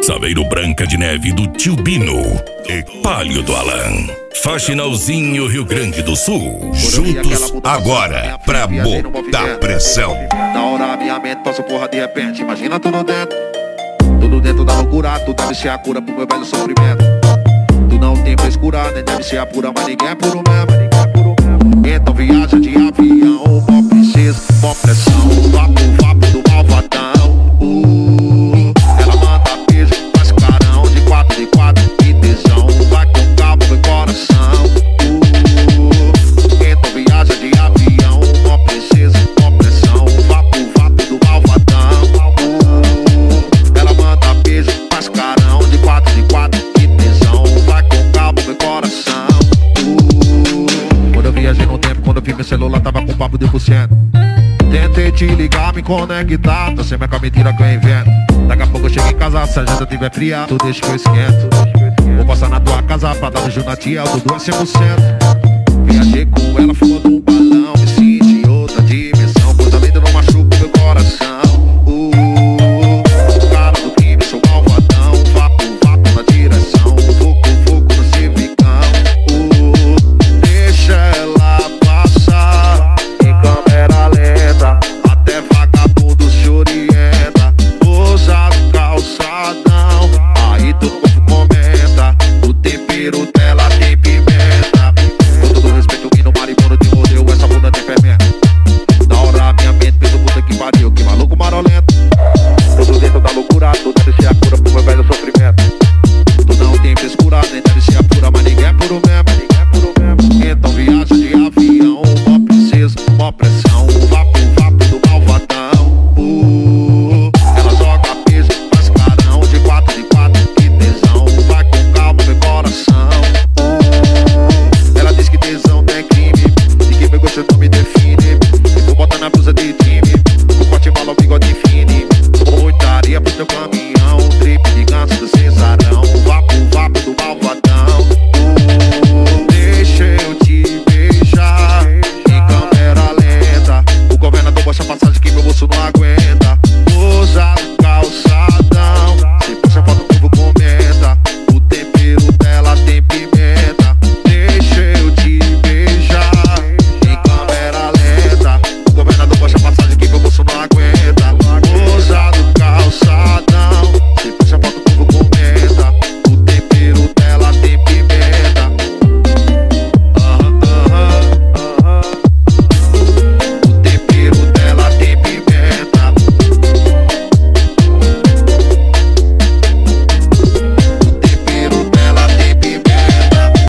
Saveiro Branca de Neve do Tio Bino e Palio do Alan. Faxinalzinho Rio Grande do Sul. Juntos agora pra botar pressão. Na hora minha mente passa porra de repente. Imagina tudo dentro da loucura. Tu deve ser a cura pro meu velho sofrimento. Tu não tem frescura, nem deve ser a pura, mas ninguém é puro mesmo. Então viaja de avião, mó princesa, mó pressão. Vapo do malvadão. Ela manda beijo, faz carão de 4x4, que tesão. Vai com calma, meu coração. Então viaja de avião, mó princesa, mó pressão. Vapo do malvadão. Ela manda beijo, faz carão de 4x4, que tesão. Vai com calma, meu coração. Quando eu viajei no tempo, quando eu vi meu celular tava com papo de 1%. Tentei te ligar, me conectar, tô sempre com a mentira que eu invento. Daqui a pouco eu chego em casa, se a janta tiver fria, tu deixa que eu esquento. Vou passar na tua casa pra dar beijo na tia, eu dou 100%. Viajei com ela, falou num balão, me senti em outra dimensão. Coisa linda não machuca meu coração. Cara do crime, sou malvadão. Vapo na direção, fogo no civicão. Deixa ela passar em câmera lenta, até vagabundo se orienta. Usa calçadão, aí todo mundo comenta. O tempero dela tem pimenta. Com todo respeito, que no maribondo te mordeu, essa bunda tem fermento. Na hora minha mente pensa, puta que pariu, que maluco marolento. Todo dentro da loucura, tu deve ser a cura pro meu velho sofrimento. Tu não tem frescura, nem deve ser a pura, mas ninguém é puro mesmo. Então viaja de avião, mó princesa, mó pressão. Vapo do malvadão. Ela joga beijo, faz carão de 4x4, que tesão. Vai com calma, meu coração. Ela diz que tesão não é crime, e que meu gosto não me define. Eu vou botar na blusa de time, o corte bala, o bigode fine. Muitaria pro teu caminho.